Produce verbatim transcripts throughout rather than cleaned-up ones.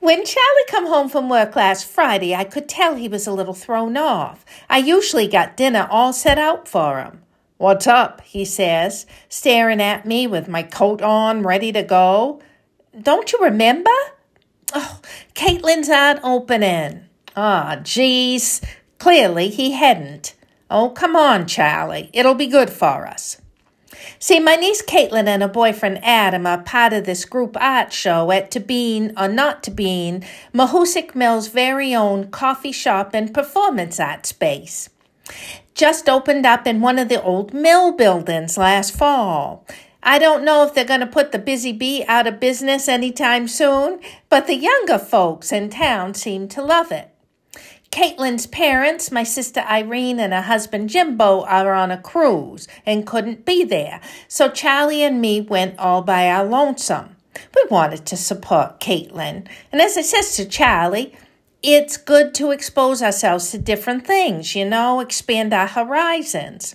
When Charlie come home from work last Friday, I could tell he was a little thrown off. I usually got dinner all set out for him. "What's up?" he says, staring at me with my coat on, ready to go. "Don't you remember?" "Oh, Caitlin's art opening." "Ah, geez." Clearly he hadn't. "Oh, come on, Charlie. It'll be good for us." See, my niece Caitlin and her boyfriend Adam are part of this group art show at To Bean or Not To Bean, Mahoosic Mill's very own coffee shop and performance art space. Just opened up in one of the old mill buildings last fall. I don't know if they're going to put the Busy Bee out of business anytime soon, but the younger folks in town seem to love it. Caitlin's parents, my sister Irene and her husband Jimbo, are on a cruise and couldn't be there, so Charlie and me went all by our lonesome. We wanted to support Caitlin, and as I says to Charlie, it's good to expose ourselves to different things, you know, expand our horizons.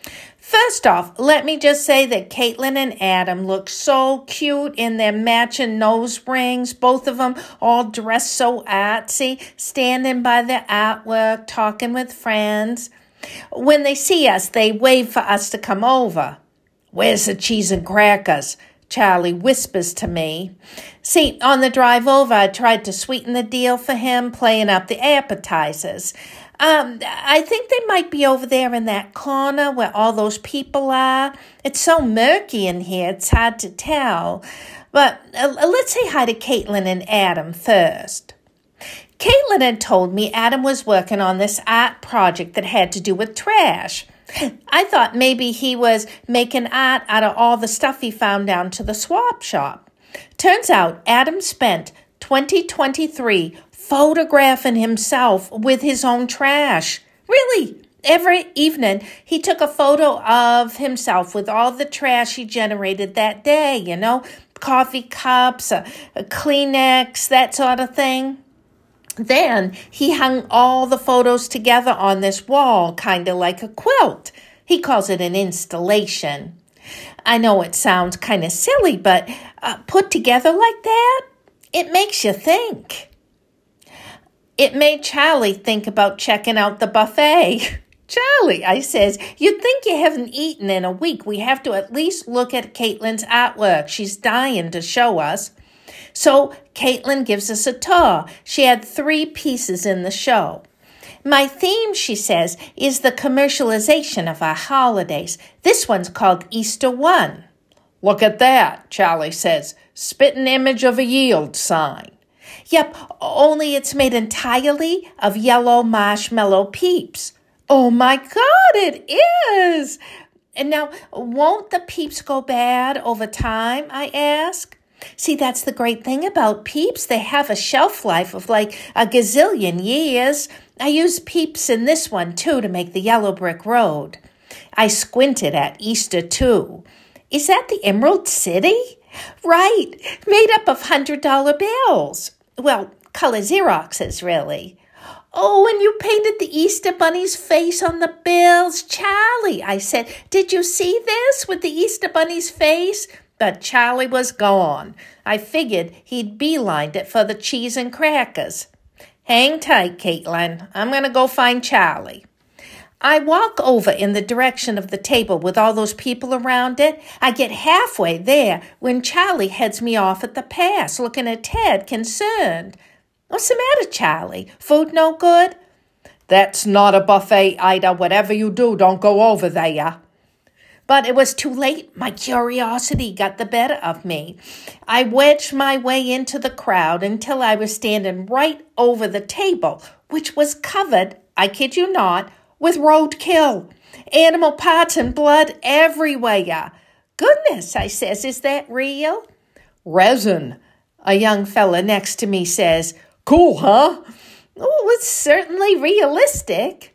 First off, let me just say that Caitlin and Adam look so cute in their matching nose rings, both of them all dressed so artsy, standing by their artwork, talking with friends. When they see us, they wave for us to come over. "Where's the cheese and crackers?" Charlie whispers to me. See, on the drive over, I tried to sweeten the deal for him, playing up the appetizers. Um, I think they might be over there in that corner where all those people are. It's so murky in here, it's hard to tell. But uh, let's say hi to Caitlin and Adam first. Caitlin had told me Adam was working on this art project that had to do with trash. I thought maybe he was making art out of all the stuff he found down to the swap shop. Turns out Adam spent twenty twenty-three photographing himself with his own trash. Really, every evening he took a photo of himself with all the trash he generated that day, you know, coffee cups, a, a Kleenex, that sort of thing. Then he hung all the photos together on this wall, kind of like a quilt. He calls it an installation. I know it sounds kind of silly, but uh, put together like that, it makes you think. It made Charlie think about checking out the buffet. "Charlie," I says, "you'd think you haven't eaten in a week. We have to at least look at Caitlin's artwork. She's dying to show us." So Caitlin gives us a tour. She had three pieces in the show. "My theme," she says, "is the commercialization of our holidays. This one's called Easter One." "Look at that," Charlie says. "Spitting image of a yield sign." "Yep, only it's made entirely of yellow marshmallow peeps." "Oh my God, it is!" "And now, won't the peeps go bad over time?" I ask. See, that's the great thing about peeps. They have a shelf life of like a gazillion years. I used peeps in this one, too, to make the yellow brick road. I squinted at Easter, too. "Is that the Emerald City?" "Right, made up of one hundred dollar bills. Well, color Xeroxes, really." "Oh, and you painted the Easter Bunny's face on the bills." "Charlie," I said, "did you see this with the Easter Bunny's face?" But Charlie was gone. I figured he'd beelined it for the cheese and crackers. "Hang tight, Caitlin. I'm going to go find Charlie." I walk over in the direction of the table with all those people around it. I get halfway there when Charlie heads me off at the pass, looking at Ted, concerned. "What's the matter, Charlie? Food no good?" "That's not a buffet, Ida. Whatever you do, don't go over there." But it was too late. My curiosity got the better of me. I wedged my way into the crowd until I was standing right over the table, which was covered, I kid you not, with roadkill. Animal parts and blood everywhere. "Goodness," I says, "is that real?" "Resin," a young fella next to me says. "Cool, huh?" "Oh, it's certainly realistic."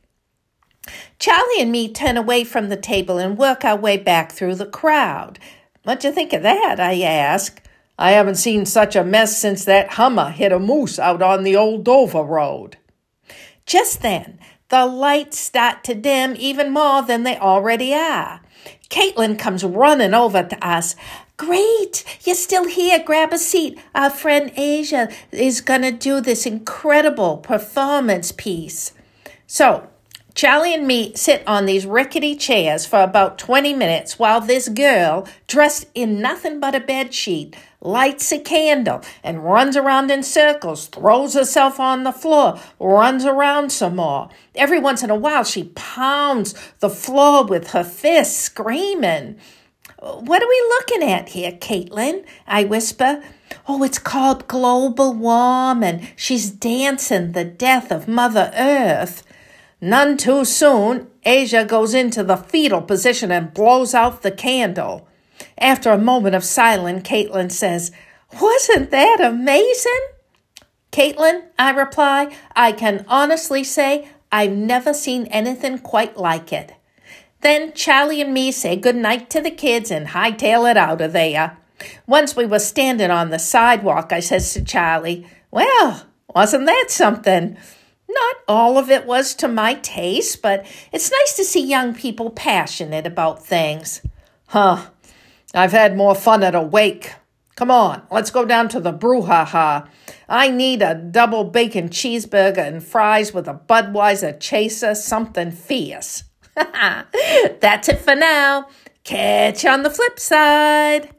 Charlie and me turn away from the table and work our way back through the crowd. "What'd you think of that?" I ask. "I haven't seen such a mess since that Hummer hit a moose out on the old Dover Road." Just then, the lights start to dim even more than they already are. Caitlin comes running over to us. Great, you're still here. Grab a seat. Our friend Asia is going to do this incredible performance piece. So, Charlie and me sit on these rickety chairs for about twenty minutes while this girl, dressed in nothing but a bedsheet, lights a candle and runs around in circles, throws herself on the floor, runs around some more. Every once in a while, she pounds the floor with her fists, screaming. What are we looking at here, Caitlin? I whisper. Oh, it's called global warming. She's dancing the death of Mother Earth. None too soon, Asia goes into the fetal position and blows out the candle. After a moment of silence, Caitlin says, Wasn't that amazing? Caitlin, I reply, I can honestly say I've never seen anything quite like it. Then Charlie and me say goodnight to the kids and hightail it out of there. Once we were standing on the sidewalk, I says to Charlie, Well, wasn't that something? Not all of it was to my taste, but it's nice to see young people passionate about things. Huh, I've had more fun at a wake. Come on, let's go down to the brouhaha. I need a double bacon cheeseburger and fries with a Budweiser chaser, something fierce. That's it for now. Catch you on the flip side.